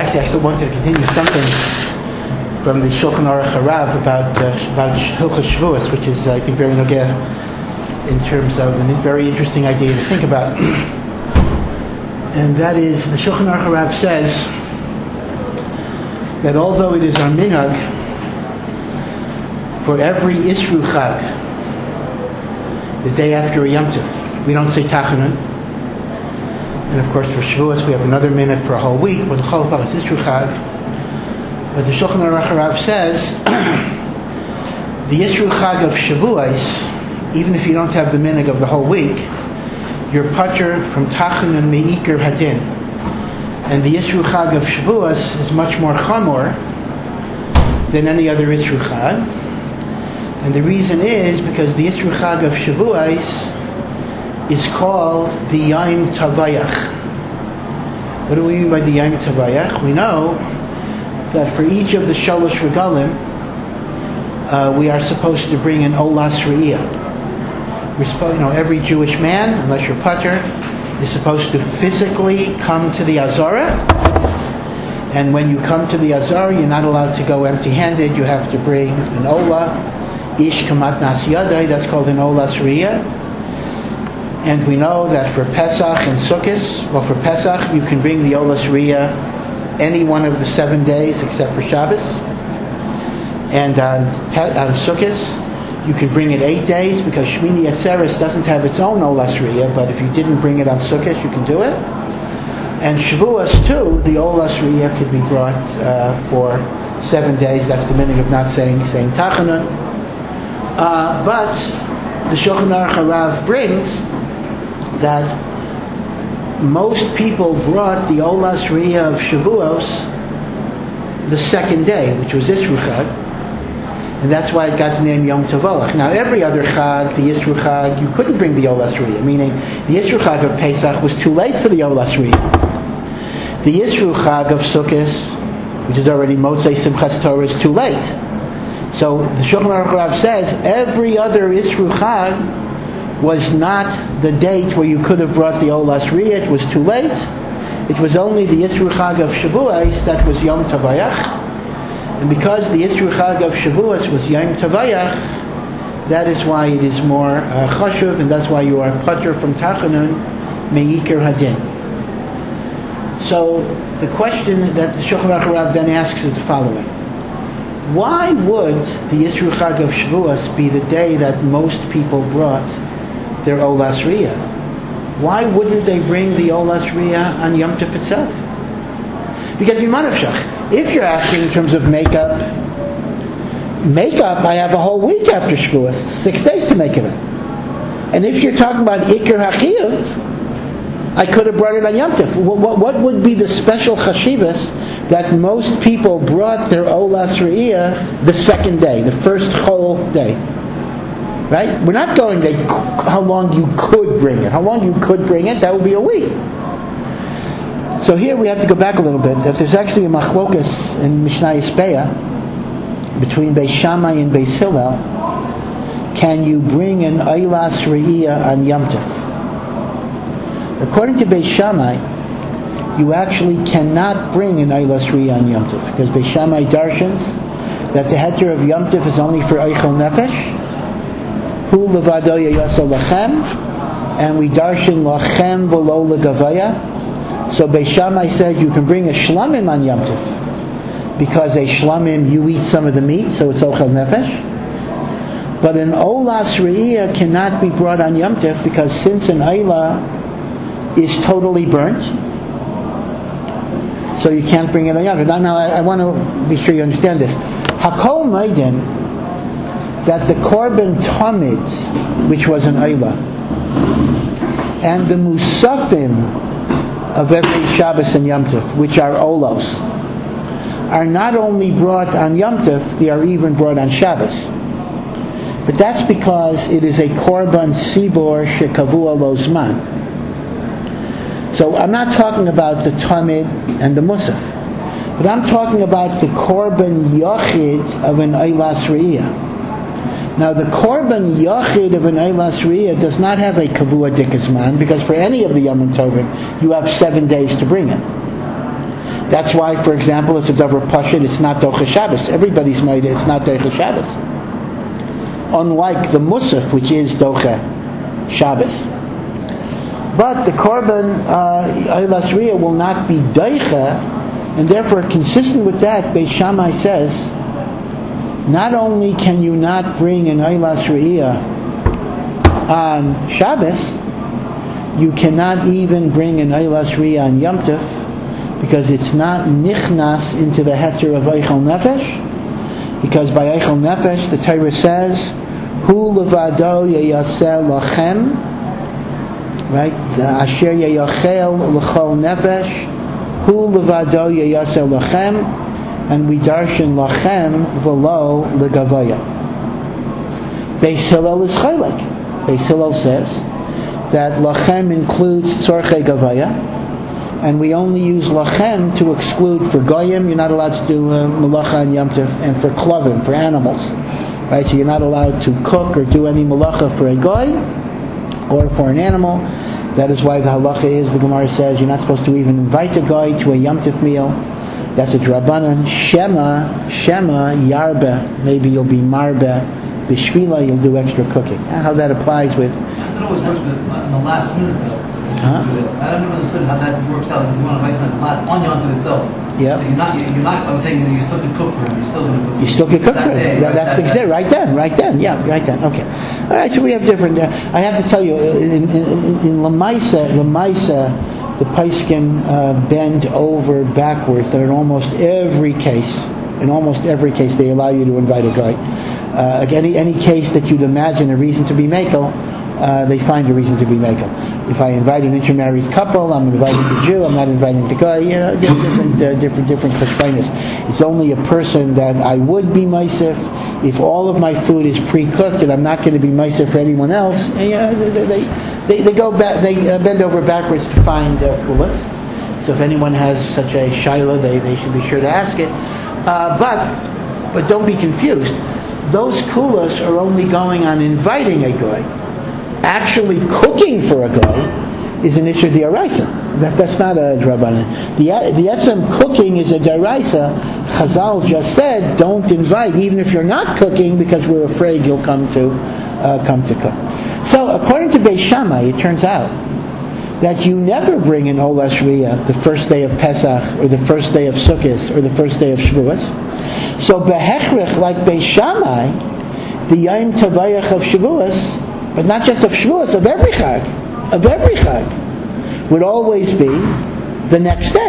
actually, I still wanted to continue something from the Shulchan Aruch Harav about Hilchos Shavuos, which is, I think, very nogeh in terms of a very interesting idea to think about. And that is, the Shulchan Aruch Harav says that although it is our minhag for every Isru Chag, the day after a Yom Tov, we don't say Tachanun. And of course for Shavuos we have another minute for a whole week, but the Chol Pachas Isru Chag. But the Shulchan Aruch Harav says the Isru Chag of Shavuos, even if you don't have the minhag of the whole week, you're patur from Tachanun Me'ikar Hadin. And the Isru Chag of Shavuos is much more chamor than any other Isru Chag. And the reason is because the Isru Chag of Shavuos is called the Yom Tavayach. What do we mean by the Yom Tavayach? We know that for each of the Shalosh Regalim, we are supposed to bring an Olas Re'iyah. Every Jewish man, unless you're patur, is supposed to physically come to the Azara. And when you come to the Azara, you're not allowed to go empty-handed. You have to bring an Ola, Ish Kamat Nas Yadai, that's called an Olas Re'iyah. And we know that for Pesach and Sukkot, for Pesach you can bring the Olas Re'iyah any one of the 7 days except for Shabbos. And on Sukkot you can bring it 8 days because Shmini Atzeres doesn't have its own Olas Re'iyah, but if you didn't bring it on Sukkot you can do it. And Shavuos too, the Olas Re'iyah could be brought for 7 days. That's the meaning of not saying Tachanun. But the Shulchan Aruch Harav brings that most people brought the Olas Re'iyah of Shavuos the second day, which was Isru Chag, and that's why it got the name Yom Tovah. Now every other Chag, the Isru Chag, you couldn't bring the Olas Re'iyah, meaning the Isru Chag of Pesach was too late for the Olas Re'iyah. The Isru Chag of Sukkot, which is already Motzei Simchas Torah, is too late. So the Shulchan Aruch Harav says every other Isru Chag was not the date where you could have brought the Olas Re'iyah. It was too late. It was only the Isru Chag of Shavuos that was Yom Tavayach. And because the Isru Chag of Shavuos was Yom Tavayach, that is why it is more chashuv, and that's why you are patur from Tachanun Me'ikar Hadin. So the question that the Shulchan Aruch Harav then asks is the following: why would the Isru Chag of Shavuos be the day that most people brought their Olas Re'iyah? Why wouldn't they bring the Olas Re'iyah on Yom Tov itself? Because if you're asking in terms of makeup, I have a whole week after Shavuos, 6 days to make it up. And if you're talking about Ikar HaChiyuv, I could have brought it on Yom Tov. What would be the special chashivas that most people brought their Olas Re'iyah the second day, the first whole day? Right? We're not going to how long you could bring it. How long you could bring it, that would be a week. So here we have to go back a little bit. That there's actually a machlokas in Mishnah Yispeah between Beis Shammai and Beis Hillel. Can you bring an Olas Re'iyah on Yom Tov? According to Beis Shammai, you actually cannot bring an Olas Re'iyah on Yom Tov because Beis Shammai darshans that the heter of Yom Tov is only for Eichel Nefesh. Hu levado yasol lachem, and we darshan lachem v'lo legavaya. So Beis Shammai said you can bring a shlamim on Yom Tov because a shlamim you eat some of the meat, so it's ochel nefesh. But an Olas Re'iyah cannot be brought on Yom Tov because since an Eilah is totally burnt, so you can't bring it on Yom Tov. Now I want to be sure you understand this. Hakol Maiden, that the Korban Tamid, which was an Eilah, and the Musafim of every Shabbos and Yom Tov, which are Olos, are not only brought on Yom Tov, they are even brought on Shabbos. But that's because it is a Korban Sibor Shekavua Lo Zman. So I'm not talking about the Tamid and the Musaf, but I'm talking about the Korban Yachid of an Olas Re'iyah. Now the Korban Yachid of an Olas Re'iyah does not have a Kavua Dikazman, because for any of the Yom Tovim you have 7 days to bring it. That's why, for example, it's a davar pashut. It's not docha Shabbos. Everybody's made it. It's not docha Shabbos. Unlike the musaf, which is docha Shabbos. But the korban Eilas Riyah will not be docha, and therefore, consistent with that, Beis Shammai says, not only can you not bring an Eilas Riyah on Shabbos, you cannot even bring an Eilas Riyah on Yom Tov, because it's not nichnas into the heter of Eichel Nefesh, because by Eichel Nefesh, the Torah says, Hu levado yeyaseh lachem, right? Asher yeyachel l'chol nefesh, Hu levado yeyaseh lachem, and we darshan lachem v'lo legavaya. Beis Hillel is chaylik. Beis Hillel says that lachem includes tzorchei gavaya, and we only use lachem to exclude for goyim. You're not allowed to do malacha and Yom Tov, and for klavim, for animals, right? So you're not allowed to cook or do any malacha for a goy or for an animal. That is why the halacha is, the Gemara says, you're not supposed to even invite a goy to a Yom Tov meal. That's a drabanan. Shema, yarba. Maybe you'll be marba. B'shvila, you'll do extra cooking. How that applies with. It always works in the last minute, though. I don't understand how that works out. If you want to invite someone on Yom Tov itself, yeah, you're not. I'm saying you still can cook for him. You're still going to cook. You still can cook for him. That's exactly right then. Yeah, right then. Okay. All right. So we have different. I have to tell you, in Lamaisa, the Paiskim bend over backwards. That in almost every case, they allow you to invite a guy. Any case that you'd imagine a reason to be mekel, they find a reason to be mekel. If I invite an intermarried couple, I'm inviting the Jew. I'm not inviting the guy. Different cheshbonos. It's only a person that I would be meisef if all of my food is pre-cooked, and I'm not going to be meisef for anyone else. They go back. They bend over backwards to find kulas. So if anyone has such a shaila, they should be sure to ask it. But don't be confused. Those kulas are only going on inviting a guy. Actually cooking for a guy is an issur d'oraisa. That's not a drabanan. The etzem cooking is a d'oraisa. Chazal just said, don't invite, even if you're not cooking, because we're afraid you'll come to cook. So according to Beis Shammai, it turns out that you never bring an Olas Riyah the first day of Pesach, or the first day of Sukkot, or the first day of Shavuos. So behechrich, like Beis Shammai, the Yom Tavayach of Shavuos, but not just of Shavuos, of every Chag, would always be the next day.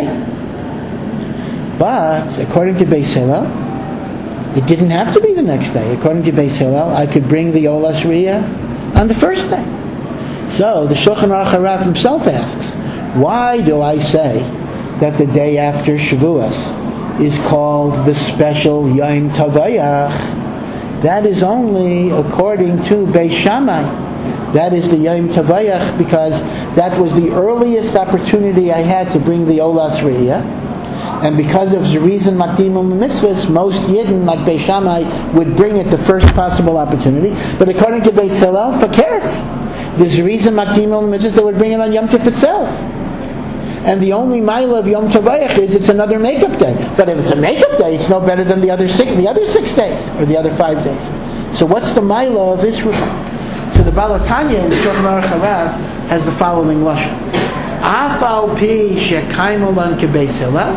But according to Beis Hillel, it didn't have to be the next day. According to Beis Hillel, I could bring the Olas Riyah on the first day. So the Shulchan Aruch Harav himself asks, why do I say that the day after Shavuos is called the special Yom Tavayach? That is only according to Beis Shammai. That is the Yom Tavayach, because that was the earliest opportunity I had to bring the Olas Riyah. And because of the reason Makdimum Mitzvahs, most Yidden, like Beis Shammai, would bring it the first possible opportunity. But according to Beis Hillel, fakert. There's a reason Makdimum Mitzvahs that would bring it on Yom Tov itself. And the only mile of Yom Tavayach is it's another makeup day. But if it's a makeup day, it's no better than the other 6 days, or the other 5 days. So what's the mile of Israel? So the Balatanya in the Shulchan Aruch Harav has the following lashon: Afal pi shekaymu lan kebeis Hillel,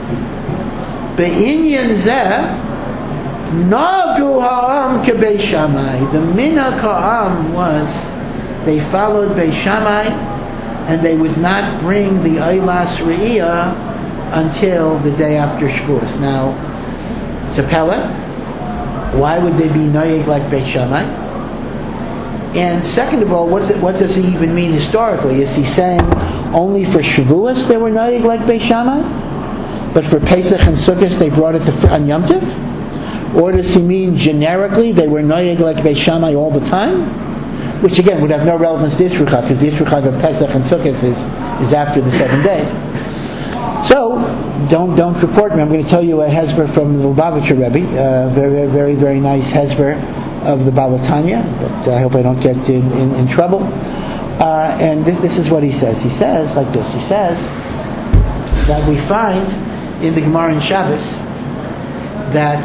be'inyan zeh nagu ha'am kebeis Shammai. The minhag ha'am was they followed Beis Shammai, and they would not bring the Eilas Riyah until the day after Shavuos. Now, it's a pella. Why would they be noyeg like Beis Shammai? And second of all, what does he even mean historically? Is he saying only for Shavuos they were noyeg like Beis Shammai, but for Pesach and Sukkot they brought it on Yom Tov? Or does he mean generically they were noyeg like Beis Shammai all the time? Which again would have no relevance to Yisrochad, because the Yisrochad of Pesach and Sukkot is after the 7 days. So don't report me. I'm going to tell you a hezber from the Lubavitcher Rebbe, very, very, very nice hezber of the Balatanya, but I hope I don't get in trouble. And this is what he says. He says like this. He says that we find in the Gemara in Shabbos that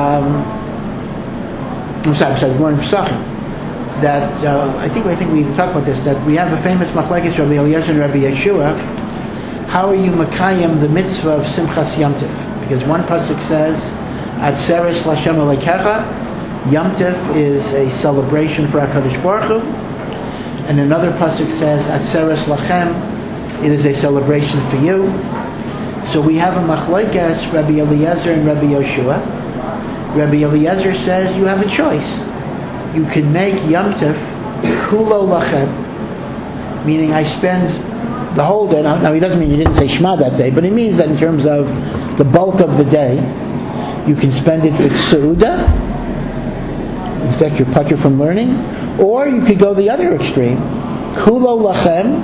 the Gemara in Pesachim that I think we even talked about this, that we have a famous machlekes Rabbi Eliezer and Rabbi Yeshua. How are you makayim the mitzvah of Simchas Yom Tov? Because one pasuk says Atzeres L'Hashem Elokecha. Yom Tov is a celebration for HaKadosh Baruch Hu, and another pasuk says Atzeres Lachem. It is a celebration for you. So we have a machlekes Rabbi Eliezer and Rabbi Yeshua. Rabbi Eliezer says you have a choice. You can make Yom Tov Kulo Lachem, meaning I spend the whole day. Now he doesn't mean you didn't say Shema that day, but it means that in terms of the bulk of the day, you can spend it with Seudah. In fact, you're putter from learning. Or you could go the other extreme. Kulo Lachem,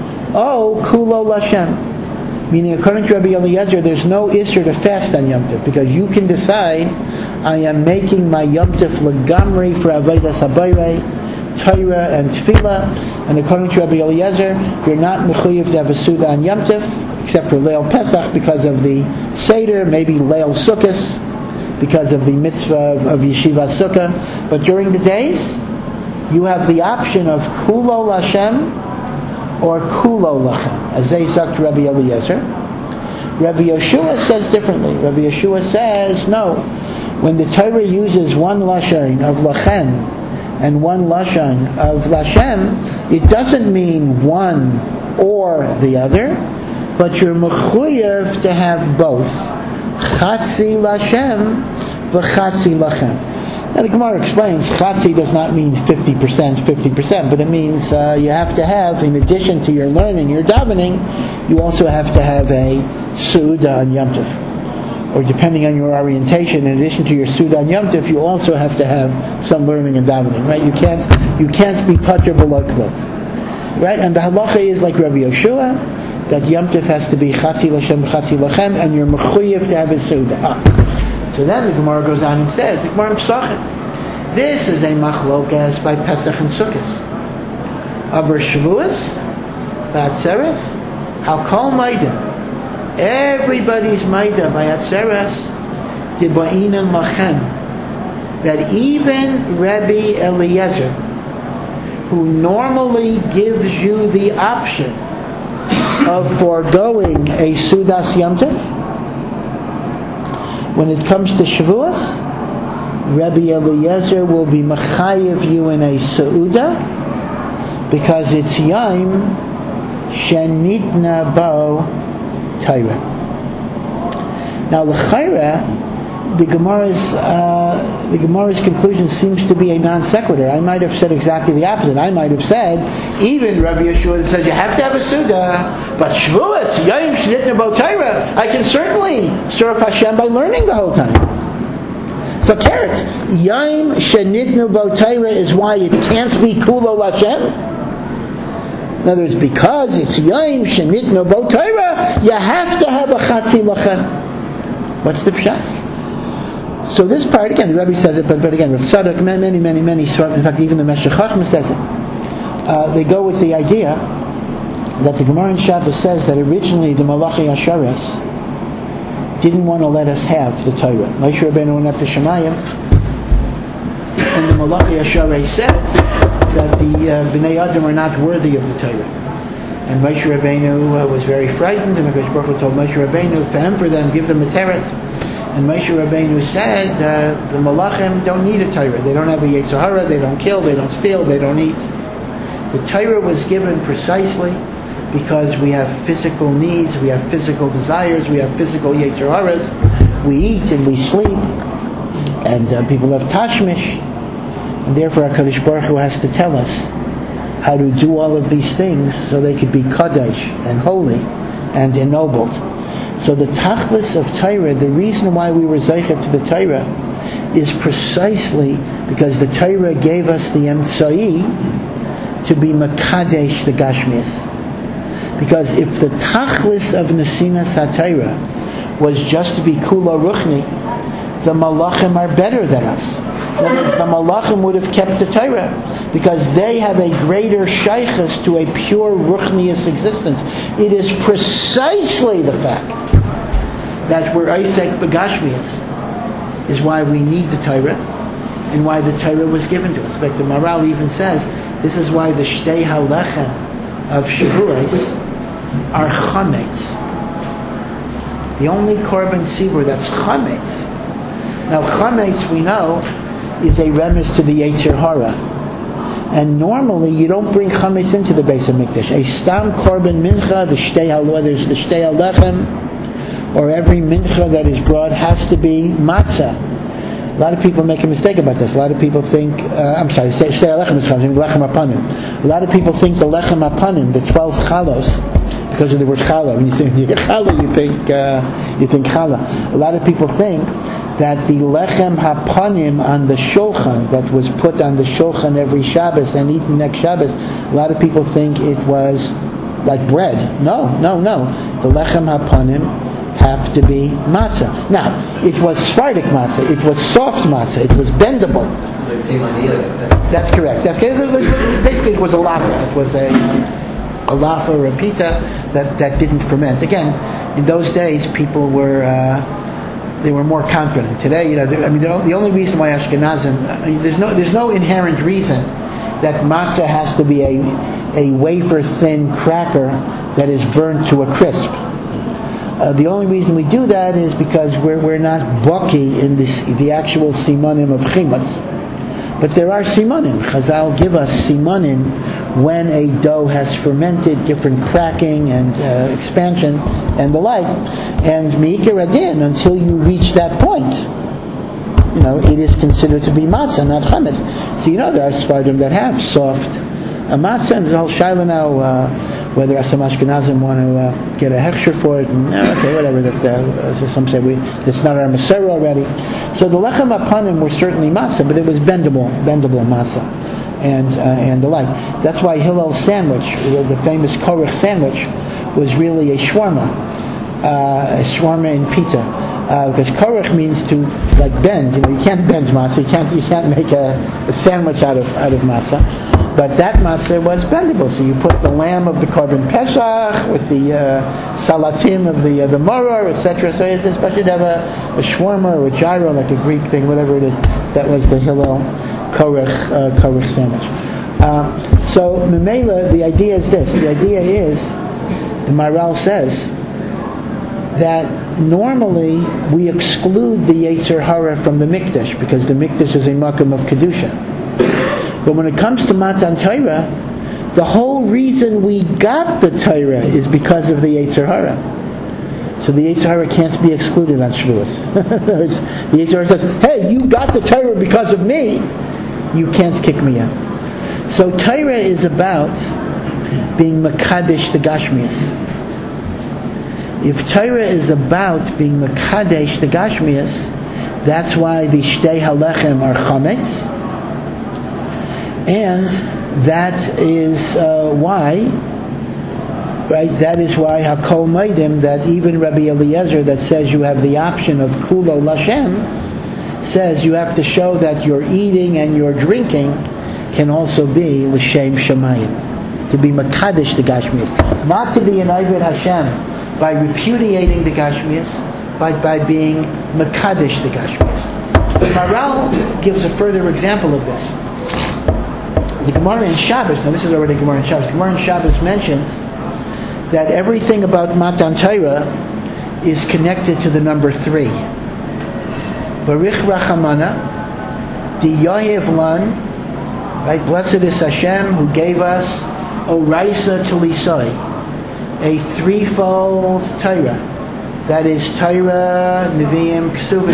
Kulo Lashem. Meaning, according to Rabbi Eliezer, there's no issur to fast on Yom Tov, because you can decide, I am making my Yom Tov legamri for Avodas Habayre, Torah and Tefillah. And according to Rabbi Eliezer, you're not mechuyev to have a Suda on Yom Tov, except for Leil Pesach because of the Seder, maybe Leil Sukkos because of the mitzvah of Yeshiva Sukkah. But during the days, you have the option of Kulo Lashem or Kulo Lachem, as they suck to Rabbi Eliezer. Rabbi Yeshua says differently. Rabbi Yeshua says, no, when the Torah uses one Lashon of Lachem and one Lashon of Lashem, it doesn't mean one or the other, but you're mechuyev to have both. Chatzi Lashem v'chatzi Lachem. Now the Gemara explains, Chatzi does not mean 50%, but it means you have to have, in addition to your learning, your davening, you also have to have a Suda on Yom Tov. Or depending on your orientation, in addition to your Suda on Yom Tov, you also have to have some learning and davening, right? You can't be Pater below Klum. Right? And the halacha is like Rabbi Yeshua, that Yom Tov has to be Chatzi Lashem, Chatzi Lachem, and you're mechuyev to have a Suda. So then the Gemara goes on and says, the Gemara in Pesachim, this is a machlokas by Pesach and Sukkot. Aber Shavuos, Ba'atzeres, how kol Maida, everybody's Maida by Atzeres, Diba'inan Lachem, that even Rabbi Eliezer, who normally gives you the option of foregoing a Sudas Yom Tov, when it comes to Shavuos, Rabbi Eliezer will be mechayev you in a Seudah, because it's Yom Shenitna Bo Torah. Now, l'chayra, the Gemara's conclusion seems to be a non sequitur. I might have said exactly the opposite. I might have said, even Rabbi Yeshua says you have to have a Suda, but Shavuos, Yom Shenitna Bo Torah, I can certainly serve Hashem by learning the whole time. So, Keret, Yom Shenitna Bo Torah is why it can't be Kulo Lashem. In other words, because it's Yom Shenitna Bo Torah, you have to have a Chatzi Lachem. What's the pshat? So this part, again, the Rebbe says it, but again, Rav Tzadok, many, in fact, even the Meshech Chochmah says it. They go with the idea that the Gemara in Shabbos says that originally the Malachi Asharis didn't want to let us have the Torah. Moshe Rabbeinu went up to Shemayim, and the Malachi Asharis said that the Bnei Adam are not worthy of the Torah. And Moshe Rabbeinu was very frightened, and the Baruch Hu told Moshe Rabbeinu, for them, give them a teretz. And Moshe Rabbeinu said, the Malachim don't need a Torah. They don't have a Yetzer Hara, they don't kill, they don't steal, they don't eat. The Torah was given precisely because we have physical needs, we have physical desires, we have physical Yetzer Haras, we eat and we sleep, and people have tashmish, and therefore HaKadosh Baruch Hu has to tell us how to do all of these things so they could be Kadosh and holy and ennobled. So the tachlis of Torah, the reason why we were zeichet to the Torah, is precisely because the Torah gave us the emtsai to be makadesh the gashmias. Because if the tachlis of nesinas HaTorah was just to be kula ruchni, the malachim are better than us. In other words, the malachim would have kept the Torah because they have a greater shaychus to a pure ruchnius existence. It is precisely the fact that we're Isaac Begashmias is why we need the Torah and why the Torah was given to us. In fact, the Maral even says this is why the Shtei HaLechem of Shavuos are chametz. The only korban tzibur that's chametz. Now chametz, we know, is a remiss to the Yetzer Hara. And normally you don't bring chametz into the Beis HaMikdash. A stam korban mincha, whether it's the Shtei HaLechem, or every mincha that is brought has to be matzah. A lot of people make a mistake about this. A lot of people think, Shtei HaLechem is chametz, lechem apanim. A lot of people think the lechem apanim, the 12 chalos, because of the word challah. When you think challah, you think challah. A lot of people think that the lechem hapanim on the shulchan that was put on the shulchan every Shabbos and eaten next Shabbos, a lot of people think it was like bread. No. The lechem hapanim have to be matzah. Now, it was Sephardic matzah. It was soft matzah. It was bendable. That's correct. Basically, it was a lava. It was a lafa or a pita that didn't ferment. Again, in those days, people were they were more confident. Today, the only reason why Ashkenazim, there's no inherent reason that matzah has to be a wafer thin cracker that is burnt to a crisp. The only reason we do that is because we're not baki in the actual simanim of chimas. But there are simanim. Chazal give us simanim when a dough has fermented, different cracking and expansion and the like. And me'ikar adin, until you reach that point, it is considered to be matzah, not chametz. So there are Sephardim that have soft matzah, and there's a whole shaila now whether some Ashkenazim want to get a hechsher for it, and whatever. That some say it's not our Maserah already. So the lechem apanim were certainly matzah, but it was bendable matzah, and the like. That's why Hillel's sandwich, the famous korach sandwich, was really a shawarma in pita, because korach means to bend. You can't bend matzah. You can't make a sandwich out of matzah. But that matzah was bendable. So you put the lamb of the korban pesach with the salatim of the maror, etc. So it's supposed to have a shawarma or a gyro, like a Greek thing, whatever it is. That was the Hillel korach sandwich. So Memela, the idea is this. The idea is, the Maral says, that normally we exclude the Yetzer Hara from the Mikdash, because the Mikdash is a makam of Kedusha. But when it comes to Matan Torah, the whole reason we got the Torah is because of the Yetzer Hara. So the Yetzer Hara can't be excluded on Shavuos. The Yetzer Hara says, hey, you got the Torah because of me. You can't kick me out. So Torah is about being Makadesh the Gashmias. If Torah is about being Makadesh the Gashmias, that's why the Shtei HaLechem are chametz. And that is why, right? That is why Hakol Maidim, that even Rabbi Eliezer that says you have the option of Kulo Lashem, says you have to show that your eating and your drinking can also be L'Shem Shemayim, to be Makadesh the Gashmias, not to be an Ived Hashem by repudiating the Gashmias, but by being Makadesh the Gashmias. The Maral gives a further example of this. The Gemara in Shabbos, now this is already Gemara in Shabbos, the Gemara in Shabbos mentions that everything about Matan Torah is connected to the number 3. Barich Rachamana, Di Yohev Lan, right? Blessed is Hashem who gave us Oraisa Tulisoi, a threefold Torah. That is Torah, Nevi'im, Ksuvim.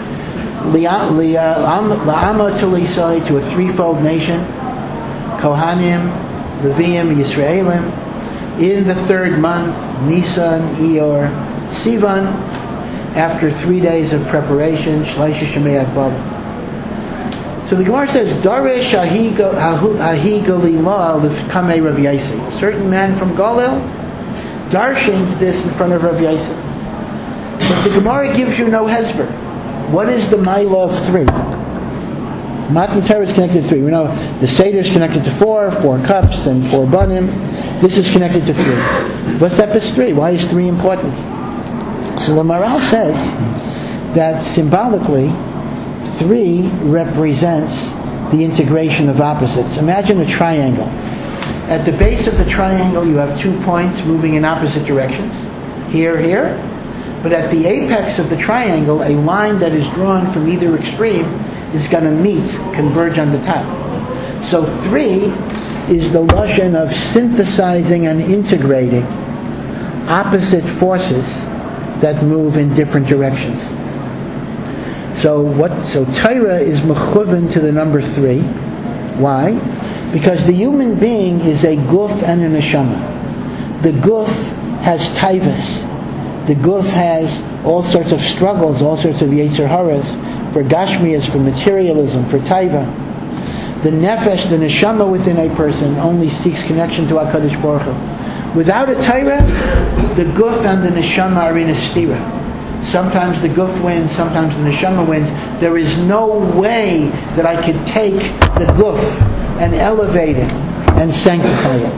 La'ama Tulisoi, to a threefold nation. Kohanim, Leviim, Yisraelim, in the 3rd month, Nisan, Iyar, Sivan, after 3 days of preparation, Shleisha Shemei Akbab. So the Gemara says, Daresh Ahi Galilah Kamei Rav Yaisi. A certain man from Galil darshaned this in front of Rav Yaisi. But the Gemara gives you no hesber. What is the Maila of 3? Matan Torah is connected to 3. We know the Seder is connected to 4 cups and 4 banim. This is connected to 3. What's up is 3? Why is 3 important? So the Maharal says that symbolically 3 represents the integration of opposites. Imagine a triangle. At the base of the triangle you have 2 points moving in opposite directions. Here, here. But at the apex of the triangle, a line that is drawn from either extreme is going to meet, converge on the top. So 3 is the lashon of synthesizing and integrating opposite forces that move in different directions. So Torah is mechuven to the number 3. Why? Because the human being is a guf and a neshama. The guf has taivas. The guf has all sorts of struggles, all sorts of yetzer haras, for gashmias, for materialism, for taiva. The nefesh, the neshama within a person, only seeks connection to HaKadosh Baruch Hu. Without a Torah, the guf and the neshama are in a stira. Sometimes the guf wins, sometimes the neshama wins. There is no way that I could take the guf and elevate it and sanctify it.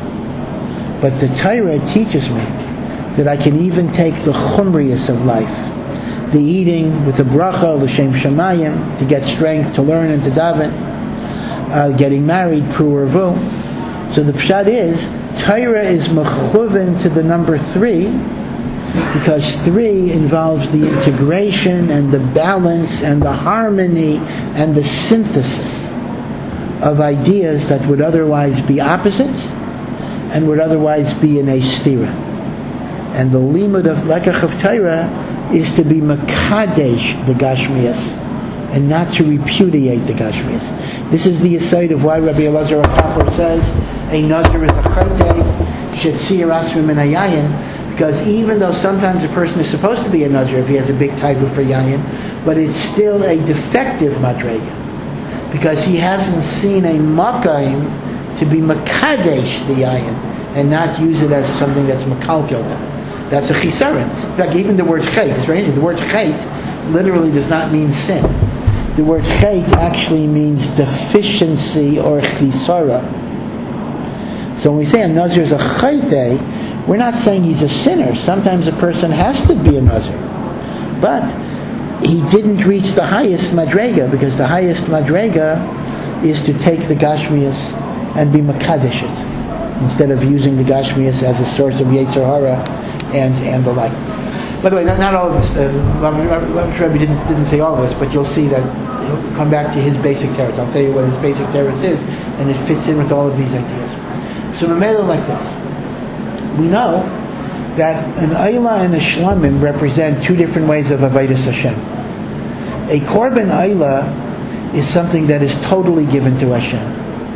But the Torah teaches me that I can even take the chumrius of life, the eating with the bracha, l'shem shamayim, to get strength, to learn and to daven, getting married, pru urvu. So the pshat is, Torah is mechuven to the number 3, because 3 involves the integration and the balance and the harmony and the synthesis of ideas that would otherwise be opposites and would otherwise be in a stira. And the limud of lekach of Torah is to be makadesh the gashmias and not to repudiate the gashmias. This is the aside of why Rabbi Elazar HaKafar says a nazir is a chaytei shetzir asrim min hayayin, because even though sometimes a person is supposed to be a nazir if he has a big taiva for yayin, but it's still a defective madrega, because he hasn't seen a makayim to be makadesh the yayin and not use it as something that's makalkel. That's a chisaron. In fact, even the word chait, it's very interesting. The word chait literally does not mean sin. The word chait actually means deficiency or chisara. So when we say a nazir is a chaytei, we're not saying he's a sinner. Sometimes a person has to be a nazir. But he didn't reach the highest madrega, because the highest madrega is to take the gashmias and be makadesh it, instead of using the gashmias as a source of yetzer hara and the like. By the way, not all of this, Rebbe didn't say all of this, but you'll see that he'll come back to his basic teretz. I'll tell you what his basic teretz is, and it fits in with all of these ideas. So Mamela like this. We know that an Ayla and a Shlamim represent 2 different ways of Avodas Hashem. A Korban Ayla is something that is totally given to Hashem.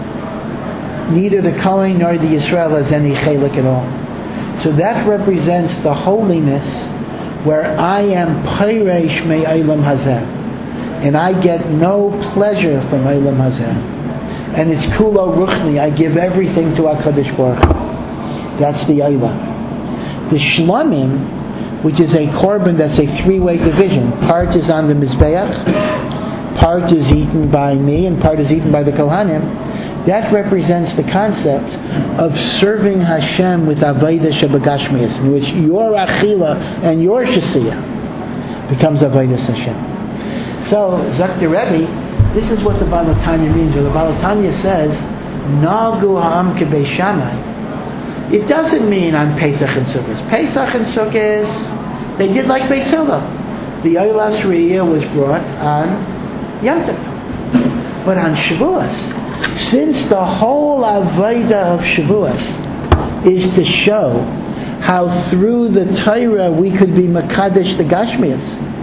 Neither the Kohen nor the Yisrael has any chelik at all. So that represents the holiness where I am Peiresh me Eilam Hazeh, and I get no pleasure from Eilam Hazeh. And it's Kulo Ruchni, I give everything to HaKadosh Baruch Hu. That's the Ayla. The Shlamim, which is a korban that's a 3-way division. Part is on the Mizbeach, part is eaten by me, and part is eaten by the Kohanim. That represents the concept of serving Hashem with Avodah Shebagashmias, in which your Achila and your Shasiyah becomes Avodah Hashem. So, Zakti Rebbe, this is what the Baal Tanya means. When the Baal Tanya says, Nagu ha'am kebei Shammai, it doesn't mean on Pesach and Sukkot. Pesach and Sukkot, they did like Beis Hillel. The Eilas Re'iyah was brought on Yom Tov. But on Shavuos, since the whole Avodah of Shavuos is to show how through the Torah we could be Makadesh the Gashmias,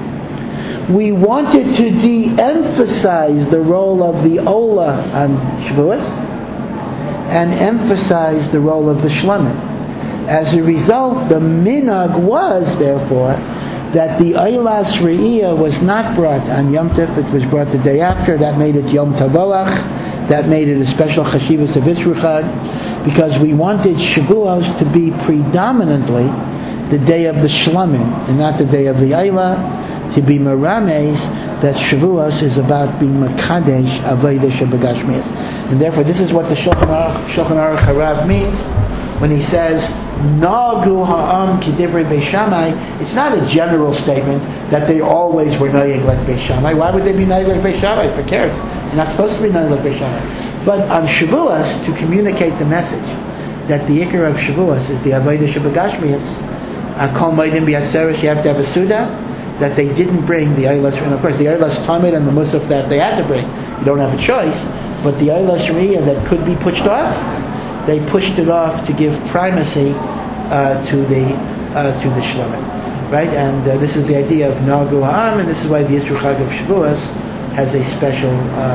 we wanted to de-emphasize the role of the Ola on Shavuos and emphasize the role of the Shlamim. As a result, the minhag was, therefore, that the Eilas Re'iyah was not brought on Yom Tov, it was brought the day after. That made it Yom Tavoach, that made it a special Chashivas of Yisruchad, because we wanted Shavuos to be predominantly the day of the Shlamim, and not the day of the Eilah, to be Merames that Shavuos is about being Makadesh Avodah Shebagashmias. And therefore, this is what the Shulchan Aruch Harav means when he says, Nagu ha'am kidivrei Beis Shammai. It's not a general statement that they always were noyeg like Beis Shammai. Why would they be noyeg like Beis Shammai? For cares. They're not supposed to be noyeg like Beis Shammai. But on Shavuos, to communicate the message that the ikar of Shavuos is the Avodah Shebagashmias, Kol Moedim B'Yatzeres, you have to have a Suda, that they didn't bring the Eilas, and of course the Eilas Tamid and the Musaf that they had to bring. You don't have a choice, but the Eilas Riyah that could be pushed off, they pushed it off to give primacy to the Shlomim, right? And this is the idea of Nagu Ha'am, and this is why the Yisru Chag of Shavuos has a special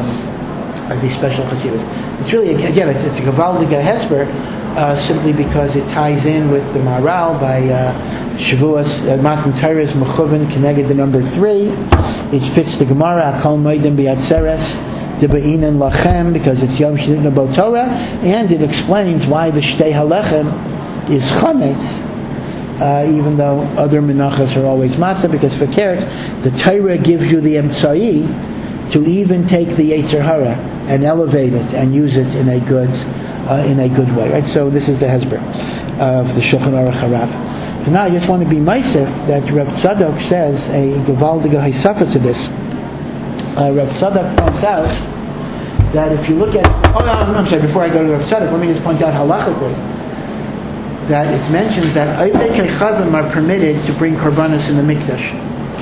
chashivas. It's really, again, it's a Gavaldiga Hesper, simply because it ties in with the Maharal by Shavuos. Matan Torah is Mechuven Keneged the number 3. It fits the Gemara Kol Moedim B'Yatzeres Debe'inan Lachem, because it's Yom Shidduch Bo Torah, and it explains why the Shtei Halechem is Chametz, even though other menachas are always matzah, because for Keret, the Torah gives you the emtsai to even take the Yetzer Hara and elevate it and use it in a good way, right? So this is the Hezber of the Shulchan Aruch Harav. So now I just want to be meisef that Rav Tzadok says a Gevaldige Haisafa to this. Rav Tzadok points out that if you look at, I'm sorry, before I go to Rav Tzadok, let me just point out halachically that it mentions that Oivdei Kechavim are permitted to bring korbanos in the mikdash,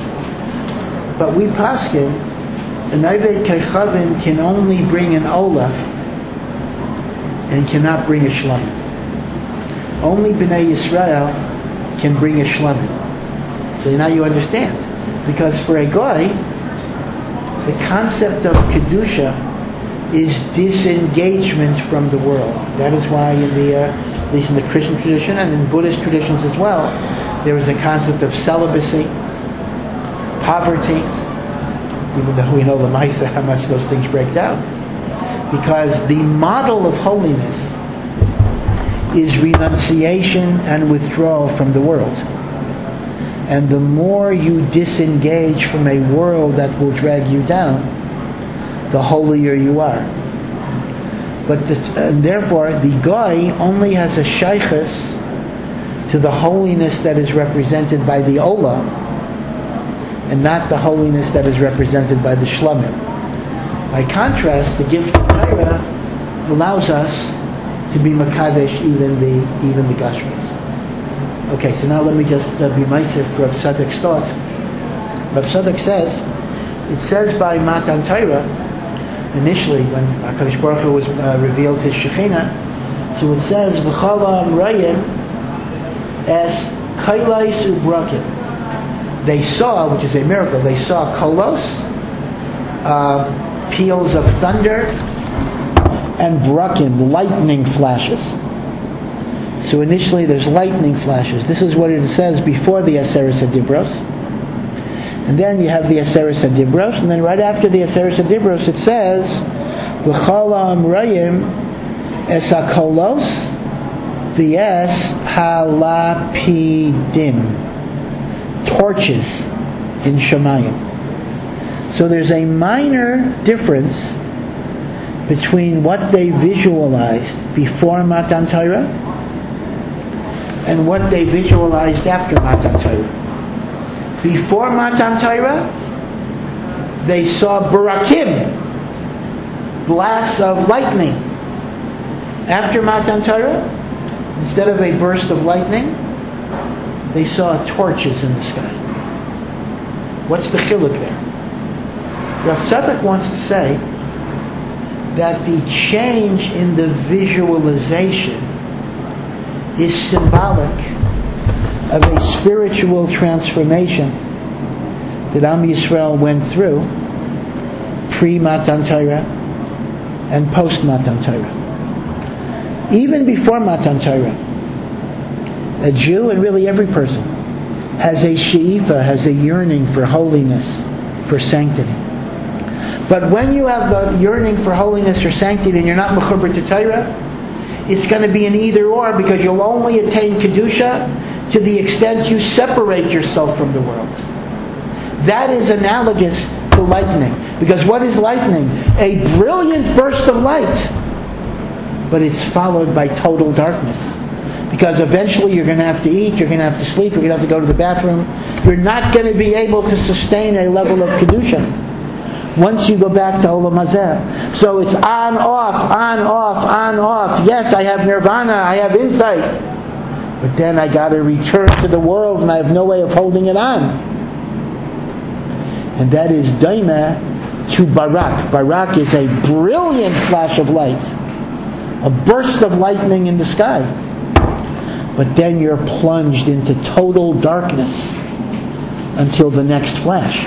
but we paskin an Oivdei Kechavim can only bring an olah and cannot bring a shlamim. Only Bnei Yisrael can bring a shlamim. So now you understand, because for a goy, the concept of kedusha is disengagement from the world. That is why, at least in the Christian tradition and in Buddhist traditions as well, there is a concept of celibacy, poverty, even though we know l'maisa how much those things break down. Because the model of holiness is renunciation and withdrawal from the world. And the more you disengage from a world that will drag you down, the holier you are. And therefore, the guy only has a shaychus to the holiness that is represented by the olah, and not the holiness that is represented by the shlamim. By contrast, the gift of Torah allows us to be makadesh even the gashmis. Okay, so now let me just be meisef for Rav Tzadok's thought. Rav Tzadok says, it says by Matan Torah, initially when HaKadosh Baruch Hu was revealed his Shekhinah, so it says, V'chala amrayim es kailais ubrakim. They saw, which is a miracle, they saw kolos, peals of thunder, and brakim, lightning flashes. So initially there's lightning flashes. This is what it says before the Aseret HaDibros. And then you have the Aseret HaDibros, and then right after the Aseret HaDibros it says, V'chol ha'amrayim es ha'kolos v'es halapidim. Torches in Shemayim. So there's a minor difference between what they visualized before Matan Torah and what they visualized after Matan Torah. Before Matan Torah, they saw barakim, blasts of lightning. After Matan Torah, instead of a burst of lightning, they saw torches in the sky. What's the chiluk there? Rav Tzadok wants to say that the change in the visualization is symbolic of a spiritual transformation that Am Yisrael went through pre-Matan Torah and post-Matan Torah. Even before Matan Torah, a Jew, and really every person, has a she'ifa, has a yearning for holiness, for sanctity. But when you have the yearning for holiness or sanctity and you're not mechuber to Torah, it's going to be an either or, because you'll only attain kedusha to the extent you separate yourself from the world. That is analogous to to lightning. Because what is lightning? A brilliant burst of light. But it's followed by total darkness. Because eventually you're going to have to eat, you're going to have to sleep, you're going to have to go to the bathroom. You're not going to be able to sustain a level of Kedusha once you go back to Olam Hazeh. So it's on, off, on, off, on, off. Yes, I have nirvana, I have insight. But then I got to return to the world and I have no way of holding it on. And that is daima to Barak. Barak is a brilliant flash of light. A burst of lightning in the sky. But then you're plunged into total darkness until the next flash.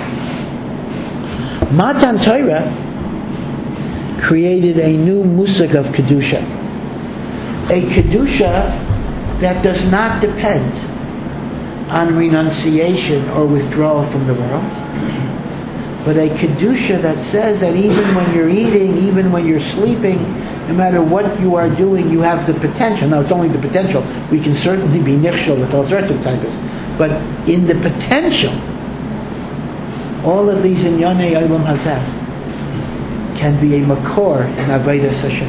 Matan Torah created a new musik of Kedusha. A Kedusha that does not depend on renunciation or withdrawal from the world, but a Kedusha that says that even when you're eating, even when you're sleeping, no matter what you are doing, you have the potential. Now, it's only the potential. We can certainly be nichshel with all sorts of types. But in the potential, all of these inyanei Olam Hazeh can be a makor in Avodas Hashem.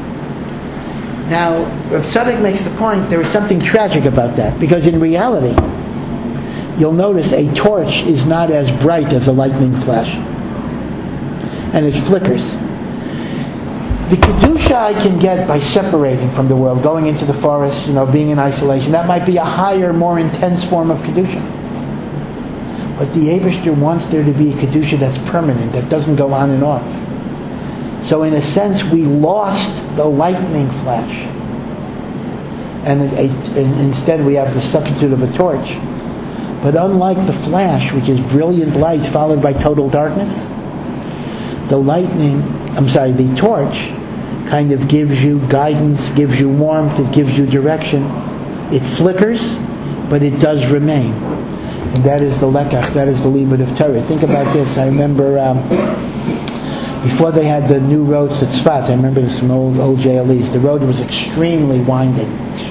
Now, Rav Tzadok makes the point, there is something tragic about that. Because in reality, you'll notice a torch is not as bright as a lightning flash. And it flickers. The Kedusha I can get by separating from the world, going into the forest, being in isolation. That might be a higher, more intense form of Kedusha. But the Eibishter wants there to be a Kedusha that's permanent, that doesn't go on and off. So in a sense, we lost the lightning flash. And instead we have the substitute of a torch. But unlike the flash, which is brilliant light followed by total darkness, the torch kind of gives you guidance, gives you warmth, it gives you direction. It flickers, but it does remain. And that is the lekach, that is the limud of Torah. Think about this. I remember before they had the new roads at Tzfat, I remember this from old JLEs. The road was extremely winding.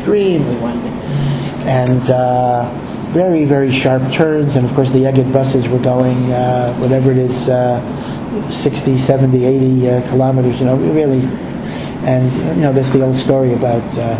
And very, very sharp turns. And of course the Egged buses were going, whatever it is, 60, 70, 80 kilometers, really. And, there's the old story about a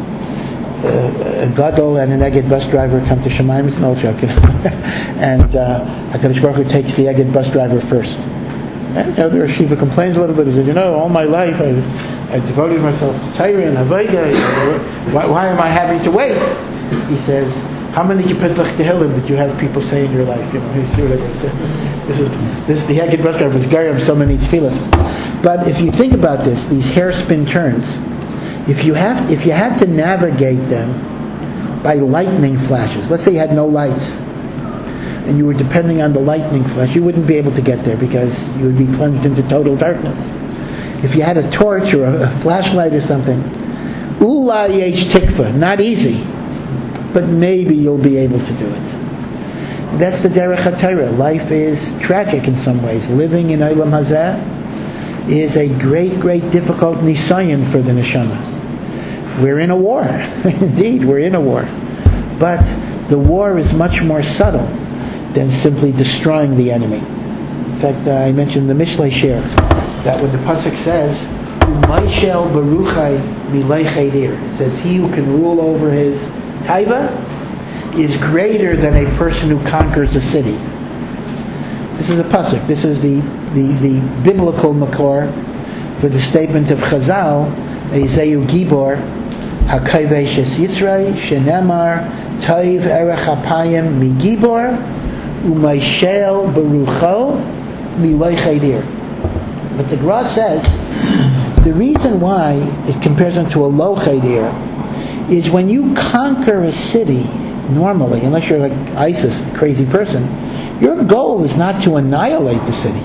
gadol and an Egged bus driver come to Shemaim. It's no joke, And HaKadosh Baruch Hu takes the Egged bus driver first. And the Yeshiva complains a little bit. He said, all my life I devoted myself to Torah and Avodah. Why am I having to wait? He says, how many Kippur Tehillim did you have people say in your life? You see what I mean? This the Egged bus driver was Garyam so many tefillas. But if you think about this, these hairspin turns, if you had to navigate them by lightning flashes, let's say you had no lights, and you were depending on the lightning flash, you wouldn't be able to get there because you would be plunged into total darkness. If you had a torch or a flashlight or something, Ula yesh tikva, not easy, but maybe you'll be able to do it. That's the derech HaTorah. Life is tragic in some ways. Living in Olam Hazeh is a great, great difficult nisayon for the neshama. We're in a war. Indeed, we're in a war. But the war is much more subtle than simply destroying the enemy. In fact, I mentioned the Mishlei Shir, that when the pasuk says, "Umayshel baruchai milei chedir," it says, "He who can rule over his taiva is greater than a person who conquers a city." This is a pasuk. This is the biblical makor for the statement of Chazal, Eizehu Gibor Hakavesh Es Yitzray Shenemar Taiv Erech Apayim Mi Gibor Umayshel Barucho Milei Chedir. But the Gra says the reason why it compares them to a low chedir is when you conquer a city normally, unless you're like ISIS, a crazy person, your goal is not to annihilate the city.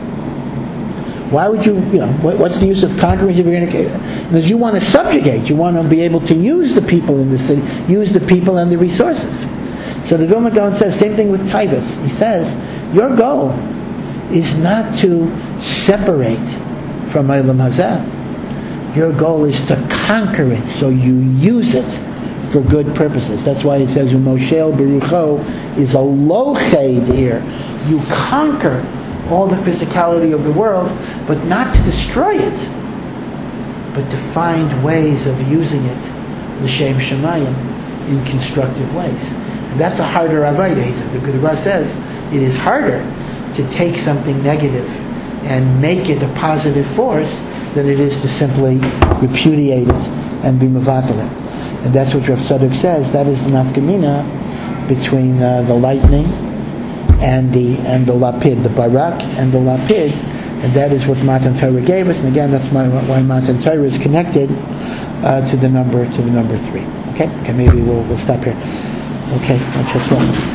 Why would what's the use of conquering if you're going to... Because you want to subjugate, you want to be able to use the people in the city, use the people and the resources. So the Vilna Gaon says, same thing with Taivas. He says, your goal is not to separate from Olam Hazeh. Your goal is to conquer it, so you use it for good purposes. That's why it says Umoshel Berucho is a loched here. You conquer all the physicality of the world, but not to destroy it, but to find ways of using it, l'shem shamayim, in constructive ways. And that's a harder avodah. The Gemara says it is harder to take something negative and make it a positive force than it is to simply repudiate it and be mevatel it. And that's what Rav Tzadok says. That is the nafkamina between the lightning and the lapid, the barak and the lapid, and that is what Matan Torah gave us. And again, that's why Matan Torah is connected to the number 3. Okay, maybe we'll stop here. Okay,